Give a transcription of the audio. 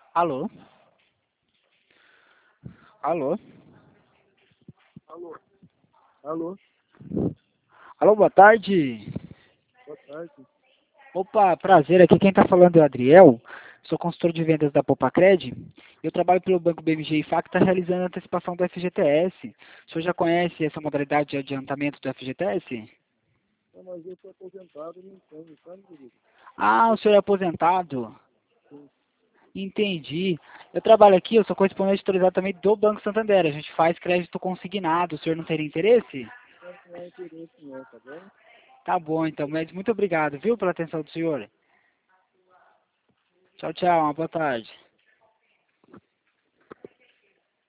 Alô? Alô? Alô? Alô? Alô, boa tarde. Boa tarde. Opa, prazer. Aqui quem está falando é o Adriel. Sou consultor de vendas da Popacred. Eu trabalho pelo Banco BMG e FAC, está realizando a antecipação do FGTS. O senhor já conhece essa modalidade de adiantamento do FGTS? Não, mas eu sou aposentado e não tenho, sabe, querido? Ah, o senhor é aposentado. Sim. Entendi. Eu trabalho aqui, eu sou correspondente autorizado também do Banco Santander. A gente faz crédito consignado. O senhor não teria interesse? Não há interesse não, tá bom? Tá bom, então. Mas muito obrigado, viu, pela atenção do senhor. Tchau, tchau. Uma boa tarde.